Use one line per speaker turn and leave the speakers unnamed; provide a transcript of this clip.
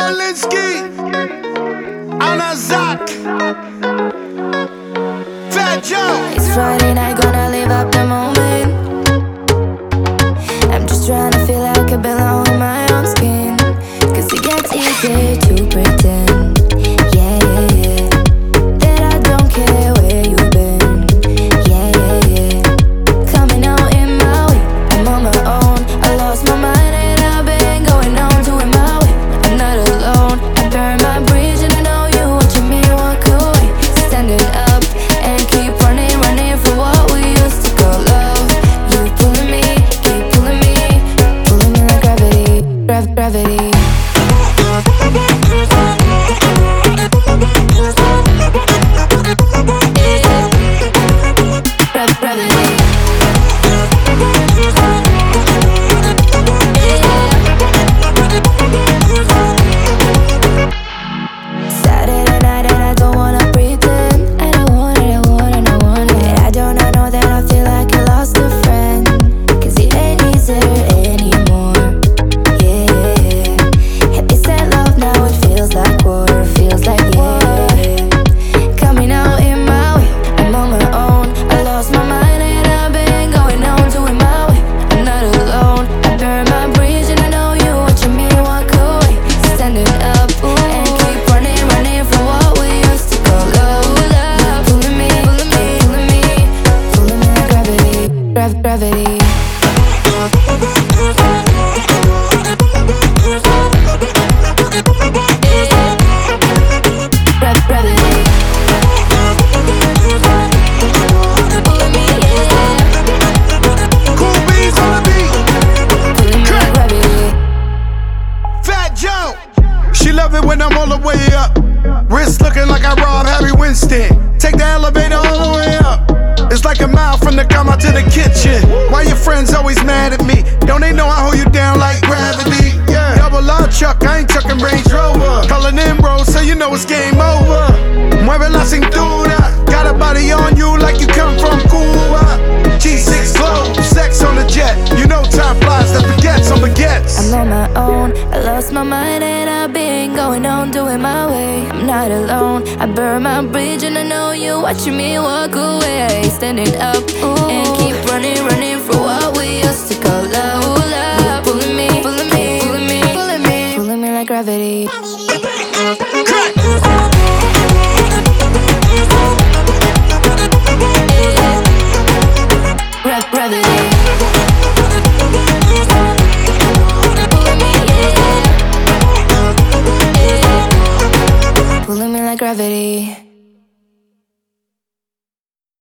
Molinsky, Anna Zach, Fat Joe.
It's Friday night, gonna live up the moment. I'm just trying to feel like I belong in my own skin. Cause it gets easier to pretend, yeah, yeah, yeah, that I don't care where you've been, yeah, yeah, yeah. Coming out in my way, I'm on my own. I lost my mind and I've been going on doing my way. I'm not alone, I burn my bridge and I know you watching me walk away. Standing up and keep running, running for what we used to call love. You pulling me, keep pulling me, pulling me like gravity, gravity. Saturday night and I don't wanna pretend. I don't want it, I want it, I want it. I don't know that I feel like I lost a friend. Cause it ain't easy anymore, yeah, yeah, yeah. Happy said love, now it feels like war, feels like yeah. Coming out in my way, I'm on my own. I lost my mind and I've been going on doing my way. I'm not alone, I burn my bridge and I know you watching me walk away. Standing up and keep running, running for what we used to call love. Pulling me, pulling me, pulling me, pulling me like gravity, gravity.
Cool beats on the beat. Fat Joe. She love it when I'm all the way up. Wrist looking like I robbed Harry Winston. Take the elevator all the way up. It's like a mile from the come out to the kitchen. Why your friends always mad at me? Don't they know I hold you down like gravity? Yeah. Double R Chuck, I ain't chucking Range Rover. Calling in bro, so you know it's game over. Mueve la cintura. Got a body on you like you come from Cuba. G6 flow, sex on the jet. You know time flies, that forgets on baguettes.
I'm on my own, I lost my mind and I've been going on doing my way. I'm not alone, I burn my bridge and I know you watching me walk away. Standing up and keep running, running for what we used to call love, love. Pulling me, pulling me, pulling me, pulling me, pulling me like gravity. Gravity. Pulling me like gravity.